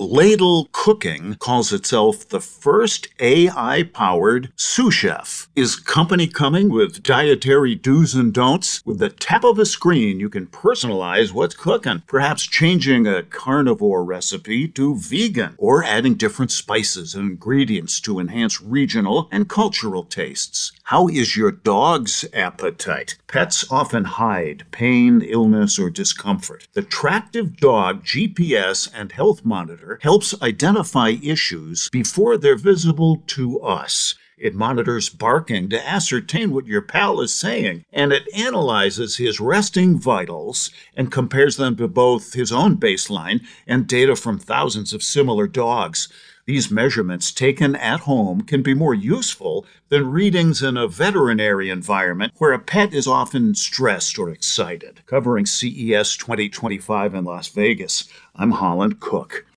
Ladle Cooking calls itself the first AI-powered sous chef. Is company coming with dietary do's and don'ts? With the tap of a screen, you can personalize what's cooking, perhaps changing a carnivore recipe to vegan, or adding different spices and ingredients to enhance regional and cultural tastes. How is your dog's appetite? Pets often hide pain, illness, or discomfort. The Tractive Dog GPS and Health Monitor helps identify issues before they're visible to us. It monitors barking to ascertain what your pal is saying, and it analyzes his resting vitals and compares them to both his own baseline and data from thousands of similar dogs. These measurements taken at home can be more useful than readings in a veterinary environment where a pet is often stressed or excited. Covering CES 2025 in Las Vegas, I'm Holland Cook.